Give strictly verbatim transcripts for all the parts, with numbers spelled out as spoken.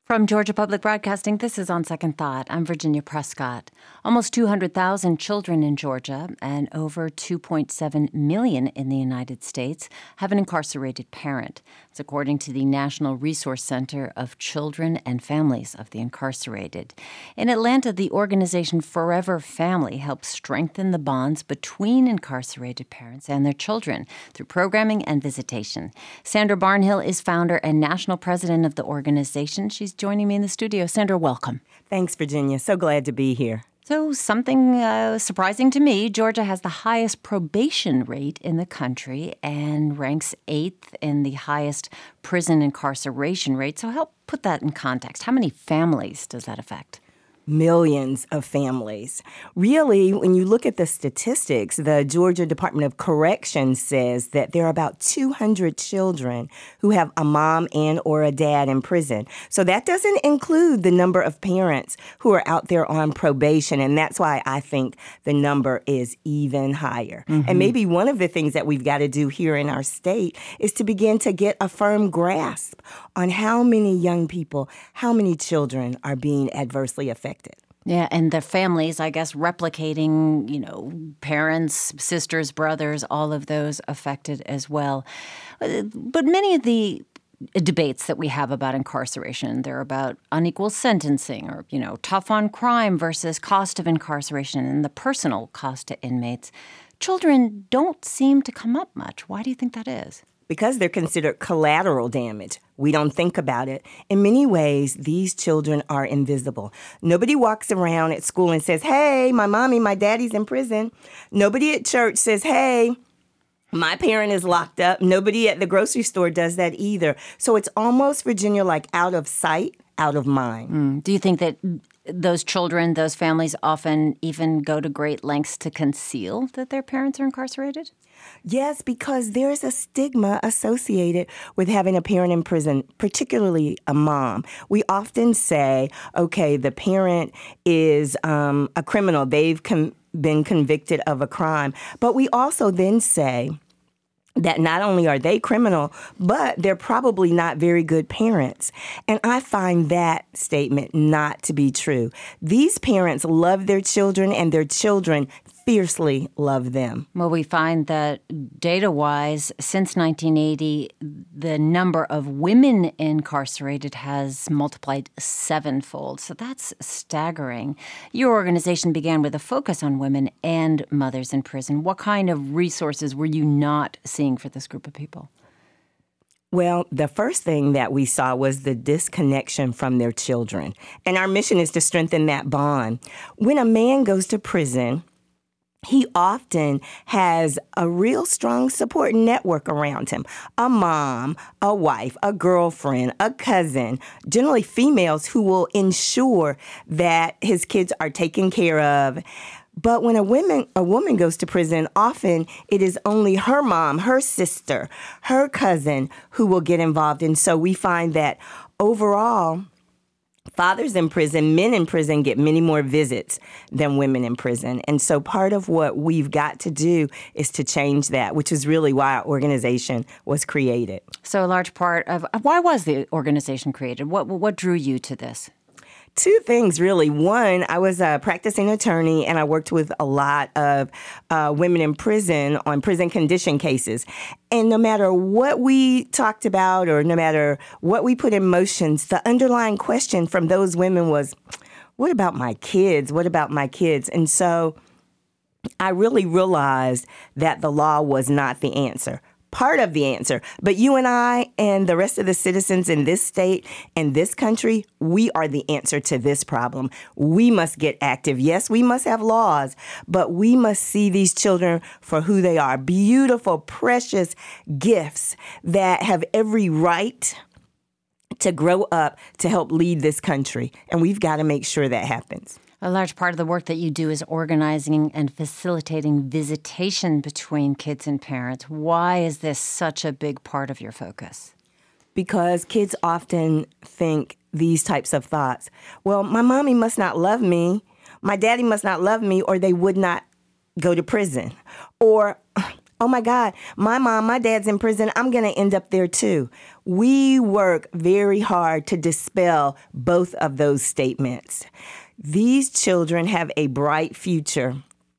From Georgia Public Broadcasting, this is On Second Thought. I'm Virginia Prescott. Almost two hundred thousand children in Georgia and over two point seven million in the United States have an incarcerated parent. It's according to the National Resource Center of Children and Families of the Incarcerated. In Atlanta, the organization Forever Family helps strengthen the bonds between incarcerated parents and their children through programming and visitation. Sandra Barnhill is founder and national president of the organization. She's joining me in the studio. Sandra, welcome. Thanks, Virginia. So glad to be here. So something uh, surprising to me, Georgia has the highest probation rate in the country and ranks eighth in the highest prison incarceration rate. So help put that in context. How many families does that affect? Millions of families. Really, when you look at the statistics, the Georgia Department of Corrections says that there are about two hundred children who have a mom and or a dad in prison. So that doesn't include the number of parents who are out there on probation, and that's why I think the number is even higher. Mm-hmm. And maybe one of the things that we've got to do here in our state is to begin to get a firm grasp on how many young people, how many children are being adversely affected. Yeah, and the families, I guess, replicating, you know, parents, sisters, brothers, all of those affected as well. But many of the debates that we have about incarceration, they're about unequal sentencing or, you know, tough on crime versus cost of incarceration and the personal cost to inmates. Children don't seem to come up much. Why do you think that is? Because they're considered collateral damage. We don't think about it. In many ways, these children are invisible. Nobody walks around at school and says, hey, my mommy, my daddy's in prison. Nobody at church says, hey, my parent is locked up. Nobody at the grocery store does that either. So it's almost, Virginia, like out of sight, out of mind. Mm. Do you think that those children, those families often even go to great lengths to conceal that their parents are incarcerated? Yes, because there's a stigma associated with having a parent in prison, particularly a mom. We often say, okay, the parent is um, a criminal. They've com- been convicted of a crime. But we also then say that not only are they criminal, but they're probably not very good parents. And I find that statement not to be true. These parents love their children, and their children fiercely love them. Well, we find that data-wise, since nineteen eighty, the number of women incarcerated has multiplied sevenfold. So that's staggering. Your organization began with a focus on women and mothers in prison. What kind of resources were you not seeing for this group of people? Well, the first thing that we saw was the disconnection from their children. And our mission is to strengthen that bond. When a man goes to prison, he often has a real strong support network around him. A mom, a wife, a girlfriend, a cousin, generally females who will ensure that his kids are taken care of. But when a woman a woman goes to prison, often it is only her mom, her sister, her cousin who will get involved. And so we find that overall, fathers in prison, men in prison get many more visits than women in prison. And so part of what we've got to do is to change that, which is really why our organization was created. So a large part of why was the organization created? What what drew you to this? Two things, really. One, I was a practicing attorney, and I worked with a lot of uh, women in prison on prison condition cases. And no matter what we talked about or no matter what we put in motions, the underlying question from those women was, what about my kids? What about my kids? And so I really realized that the law was not the answer. Part of the answer. But you and I and the rest of the citizens in this state and this country, we are the answer to this problem. We must get active. Yes, we must have laws, but we must see these children for who they are. Beautiful, precious gifts that have every right to grow up to help lead this country. And we've got to make sure that happens. A large part of the work that you do is organizing and facilitating visitation between kids and parents. Why is this such a big part of your focus? Because kids often think these types of thoughts. Well, my mommy must not love me. My daddy must not love me, or they would not go to prison. Or oh my God, my mom, my dad's in prison, I'm going to end up there too. We work very hard to dispel both of those statements. These children have a bright future.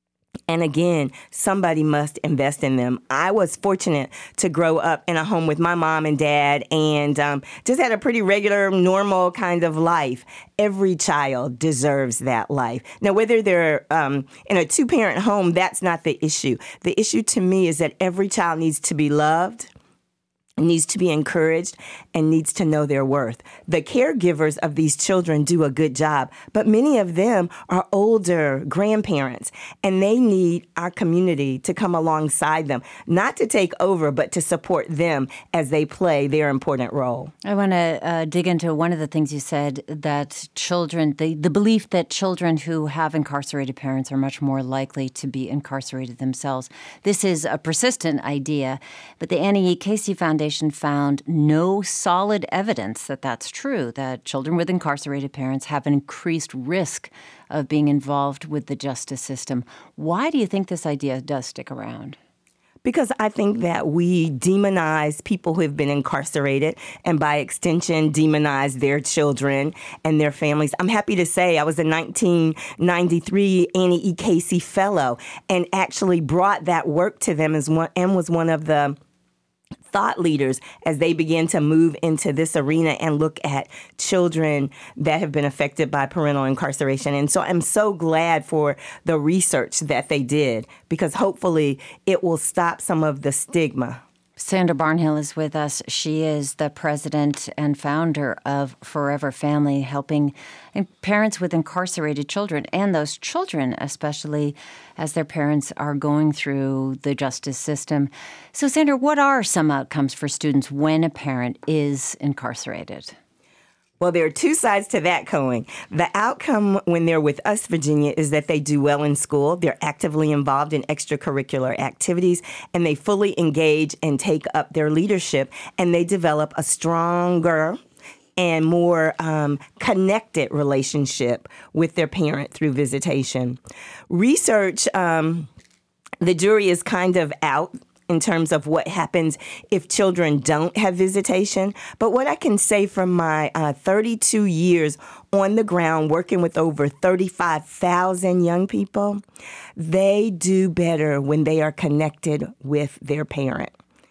And again, somebody must invest in them. I was fortunate to grow up in a home with my mom and dad and um, just had a pretty regular, normal kind of life. Every child deserves that life. Now, whether they're um, in a two-parent home, that's not the issue. The issue to me is that every child needs to be loved, needs to be encouraged, and needs to know their worth. The caregivers of these children do a good job, but many of them are older grandparents, and they need our community to come alongside them, not to take over, but to support them as they play their important role. I want to uh, dig into one of the things you said, that children, the, the belief that children who have incarcerated parents are much more likely to be incarcerated themselves. This is a persistent idea, but the Annie E. Casey Foundation found no solid evidence that that's true, that children with incarcerated parents have an increased risk of being involved with the justice system. Why do you think this idea does stick around? Because I think that we demonize people who have been incarcerated and by extension demonize their children and their families. I'm happy to say I was a nineteen ninety-three Annie E. Casey Fellow and actually brought that work to them as one, and was one of the thought leaders as they begin to move into this arena and look at children that have been affected by parental incarceration. And so I'm so glad for the research that they did, because hopefully it will stop some of the stigma. Sandra Barnhill is with us. She is the president and founder of Forever Family, helping parents with incarcerated children, and those children, especially as their parents are going through the justice system. So, Sandra, what are some outcomes for students when a parent is incarcerated? Well, there are two sides to that coin. The outcome when they're with us, Virginia, is that they do well in school. They're actively involved in extracurricular activities, and they fully engage and take up their leadership, and they develop a stronger and more um, connected relationship with their parent through visitation. Research, um, the jury is kind of out in terms of what happens if children don't have visitation. But what I can say from my uh, thirty-two years on the ground working with over thirty-five thousand young people, they do better when they are connected with their parent.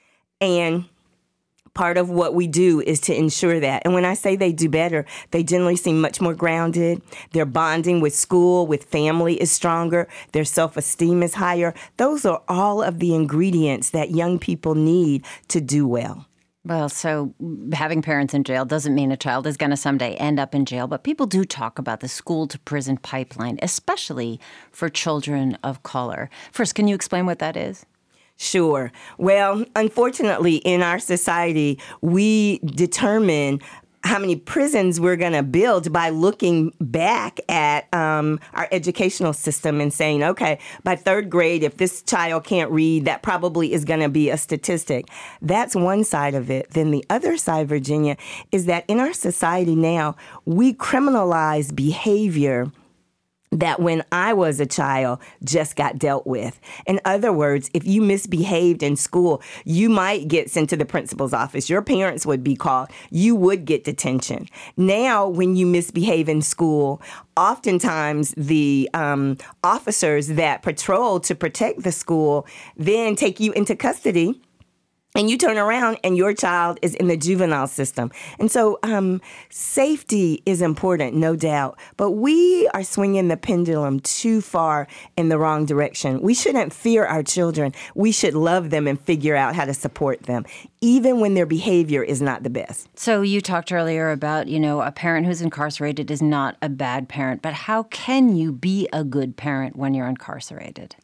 And part of what we do is to ensure that. And when I say they do better, they generally seem much more grounded. Their bonding with school, with family is stronger. Their self-esteem is higher. Those are all of the ingredients that young people need to do well. Well, so having parents in jail doesn't mean a child is going to someday end up in jail, but people do talk about the school-to-prison pipeline, especially for children of color. First, can you explain what that is? Sure. Well, unfortunately, in our society, we determine how many prisons we're going to build by looking back at um, our educational system and saying, okay, by third grade, if this child can't read, that probably is going to be a statistic. That's one side of it. Then the other side, Virginia, is that in our society now, we criminalize behavior that when I was a child just got dealt with. In other words, if you misbehaved in school, you might get sent to the principal's office. Your parents would be called. You would get detention. Now, when you misbehave in school, oftentimes the um, officers that patrol to protect the school then take you into custody. And you turn around and your child is in the juvenile system. And so um, safety is important, no doubt. But we are swinging the pendulum too far in the wrong direction. We shouldn't fear our children. We should love them and figure out how to support them, even when their behavior is not the best. So you talked earlier about, you know, a parent who's incarcerated is not a bad parent. But how can you be a good parent when you're incarcerated?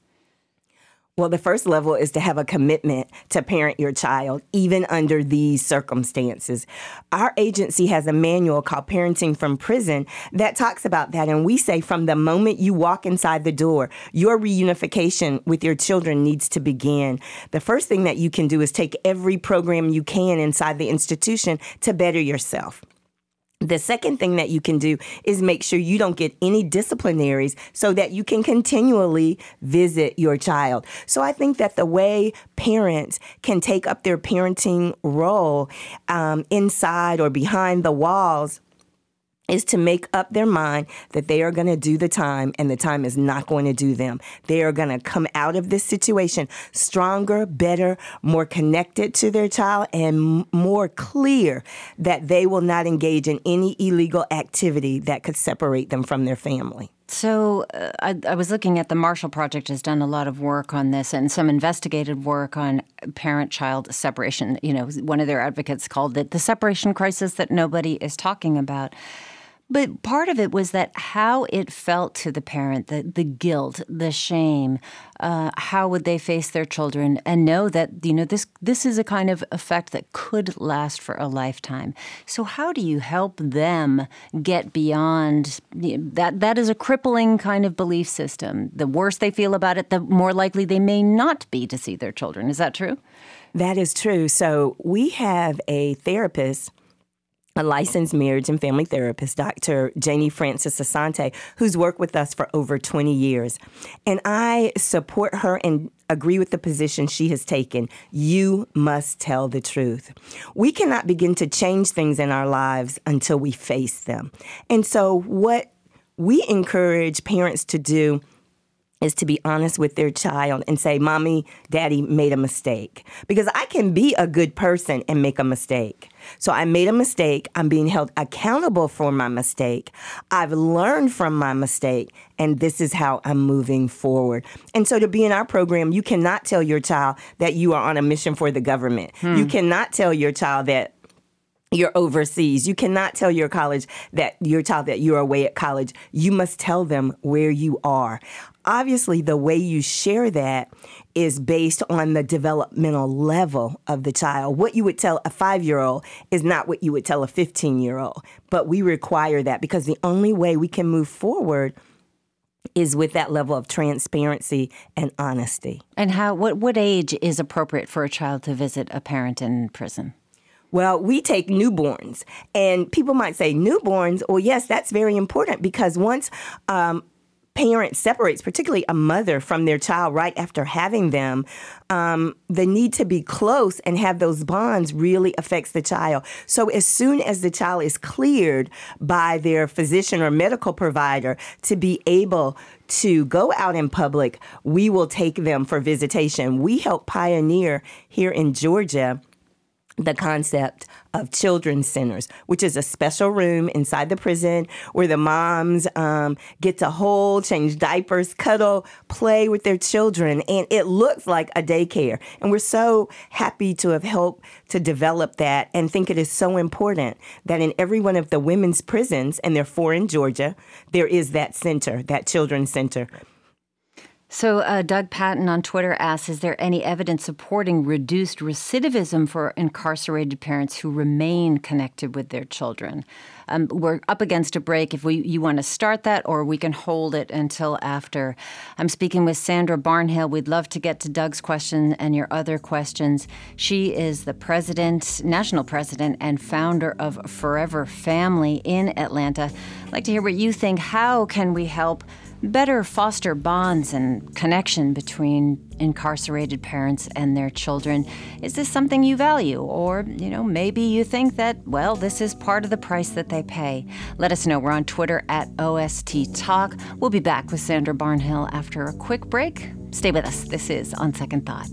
Well, the first level is to have a commitment to parent your child, even under these circumstances. Our agency has a manual called Parenting from Prison that talks about that. And we say from the moment you walk inside the door, your reunification with your children needs to begin. The first thing that you can do is take every program you can inside the institution to better yourself. The second thing that you can do is make sure you don't get any disciplinaries so that you can continually visit your child. So I think that the way parents can take up their parenting role um, inside or behind the walls is to make up their mind that they are going to do the time and the time is not going to do them. They are going to come out of this situation stronger, better, more connected to their child, and m- more clear that they will not engage in any illegal activity that could separate them from their family. So uh, I, I was looking at the Marshall Project has done a lot of work on this and some investigative work on parent-child separation. You know, one of their advocates called it the separation crisis that nobody is talking about. But part of it was that how it felt to the parent, the, the guilt, the shame, uh, how would they face their children and know that, you know, this this is a kind of effect that could last for a lifetime. So how do you help them get beyond that? That is a crippling kind of belief system. The worse they feel about it, the more likely they may not be to see their children. Is that true? That is true. So we have a therapist, a licensed marriage and family therapist, Doctor Janie Francis Asante, who's worked with us for over twenty years. And I support her and agree with the position she has taken. You must tell the truth. We cannot begin to change things in our lives until we face them. And so what we encourage parents to do is to be honest with their child and say, Mommy, Daddy made a mistake. Because I can be a good person and make a mistake. So I made a mistake. I'm being held accountable for my mistake. I've learned from my mistake, and this is how I'm moving forward. And so to be in our program, you cannot tell your child that you are on a mission for the government. Hmm. You cannot tell your child that you're overseas. You cannot tell your college that your child that you're away at college. You must tell them where you are. Obviously, the way you share that is based on the developmental level of the child. What you would tell a five-year-old is not what you would tell a fifteen-year-old. But we require that because the only way we can move forward is with that level of transparency and honesty. And how? What, what age is appropriate for a child to visit a parent in prison? Well, we take newborns, and people might say newborns. Well, yes, that's very important because once um, parent separates, particularly a mother from their child right after having them, um, the need to be close and have those bonds really affects the child. So as soon as the child is cleared by their physician or medical provider to be able to go out in public, we will take them for visitation. We help pioneer here in Georgia the concept of children's centers, which is a special room inside the prison where the moms um, get to hold, change diapers, cuddle, play with their children. And it looks like a daycare. And we're so happy to have helped to develop that and think it is so important that in every one of the women's prisons, and there are four in Georgia, there is that center, that children's center. So uh, Doug Patton on Twitter asks, is there any evidence supporting reduced recidivism for incarcerated parents who remain connected with their children? Um, we're up against a break. If we, you want to start that, or we can hold it until after. I'm speaking with Sandra Barnhill. We'd love to get to Doug's question and your other questions. She is the president, national president, and founder of Forever Family in Atlanta. I'd like to hear what you think. How can we help better foster bonds and connection between incarcerated parents and their children? Is this something you value? Or, you know, maybe you think that, well, this is part of the price that they pay. Let us know. We're on Twitter at O S T Talk. We'll be back with Sandra Barnhill after a quick break. Stay with us. This is On Second Thought.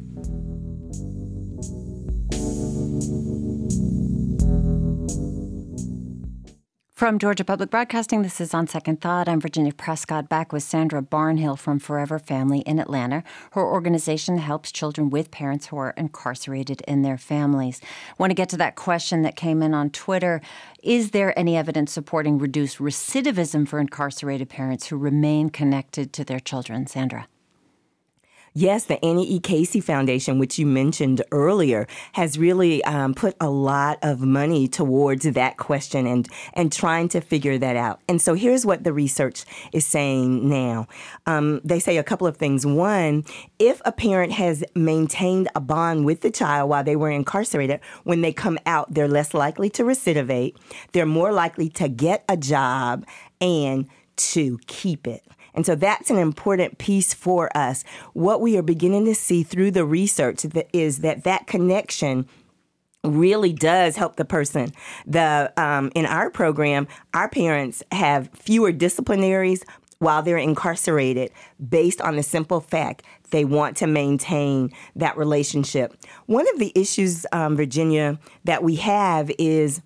From Georgia Public Broadcasting, this is On Second Thought. I'm Virginia Prescott, back with Sandra Barnhill from Forever Family in Atlanta. Her organization helps children with parents who are incarcerated in their families. I want to get to that question that came in on Twitter. Is there any evidence supporting reduced recidivism for incarcerated parents who remain connected to their children? Sandra. Yes, the Annie E. Casey Foundation, which you mentioned earlier, has really um, put a lot of money towards that question and, and trying to figure that out. And so here's what the research is saying now. Um, they say a couple of things. One, if a parent has maintained a bond with the child while they were incarcerated, when they come out, they're less likely to recidivate, they're more likely to get a job and to keep it. And so that's an important piece for us. What we are beginning to see through the research that is that that connection really does help the person. The um, in our program, our parents have fewer disciplinaries while they're incarcerated based on the simple fact they want to maintain that relationship. One of the issues, um, Virginia, that we have is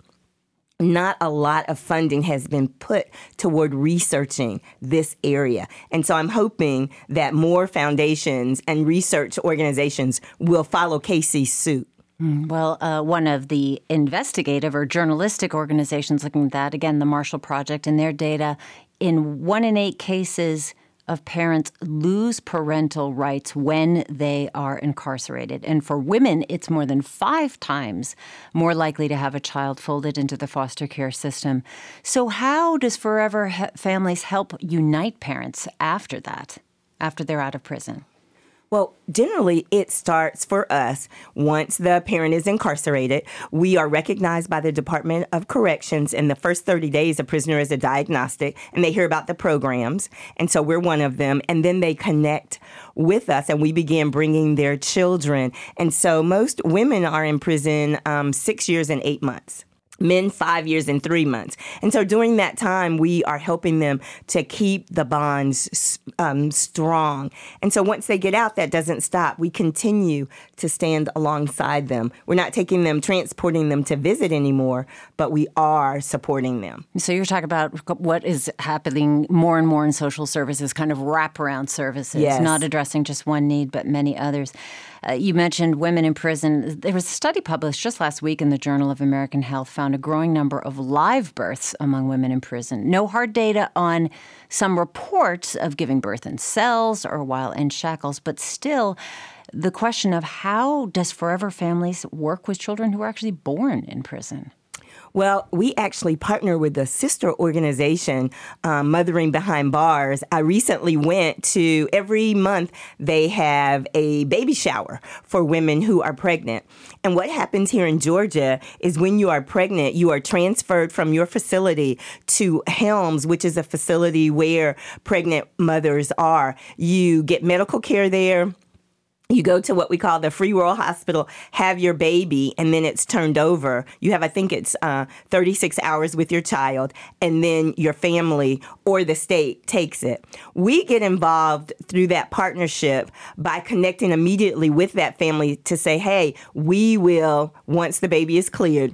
not a lot of funding has been put toward researching this area. And so I'm hoping that more foundations and research organizations will follow Casey's suit. Well, uh, one of the investigative or journalistic organizations looking at that, again, the Marshall Project, in their data, in one in eight cases of parents lose parental rights when they are incarcerated. And for women, it's more than five times more likely to have a child folded into the foster care system. So how does Forever Families help unite parents after that, after they're out of prison? Well, generally, it starts for us once the parent is incarcerated. We are recognized by the Department of Corrections. In the first thirty days, a prisoner is a diagnostic, and they hear about the programs. And so we're one of them. And then they connect with us, and we begin bringing their children. And so most women are in prison um, six years and eight months. Men, five years and three months. And so during that time, we are helping them to keep the bonds um, strong. And so once they get out, that doesn't stop. We continue to stand alongside them. We're not taking them, transporting them to visit anymore, but we are supporting them. So you're talking about what is happening more and more in social services, kind of wraparound services, yes. Not addressing just one need, but many others. Uh, you mentioned women in prison. There was a study published just last week in the Journal of American Health found a growing number of live births among women in prison. No hard data on some reports of giving birth in cells or while in shackles, but still the question of how does Forever Families work with children who are actually born in prison? Well, we actually partner with a sister organization, um, Mothering Behind Bars. I recently went to, every month they have a baby shower for women who are pregnant. And what happens here in Georgia is when you are pregnant, you are transferred from your facility to Helms, which is a facility where pregnant mothers are. You get medical care there. You go to what we call the Free Rural Hospital, have your baby, and then it's turned over. You have, I think it's uh, thirty-six hours with your child, and then your family or the state takes it. We get involved through that partnership by connecting immediately with that family to say, hey, we will, once the baby is cleared,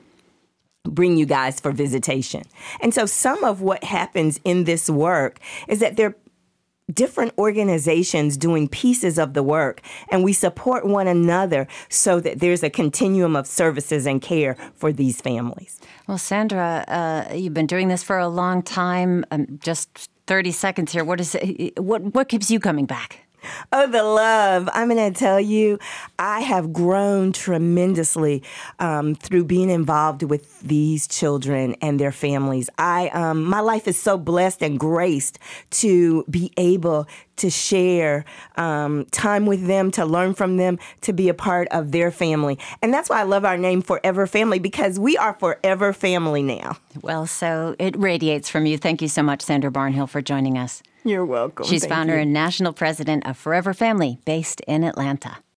bring you guys for visitation. And so some of what happens in this work is that they're different organizations doing pieces of the work, and we support one another so that there's a continuum of services and care for these families. Well, Sandra, uh, you've been doing this for a long time. Um, just thirty seconds here. What is it, what what keeps you coming back? Oh, the love. I'm going to tell you, I have grown tremendously um, through being involved with these children and their families. I, um, my life is so blessed and graced to be able to share um, time with them, to learn from them, to be a part of their family. And that's why I love our name, Forever Family, because we are forever family now. Well, so it radiates from you. Thank you so much, Sandra Barnhill, for joining us. You're welcome. She's Thank founder you. and national president of Forever Family, based in Atlanta.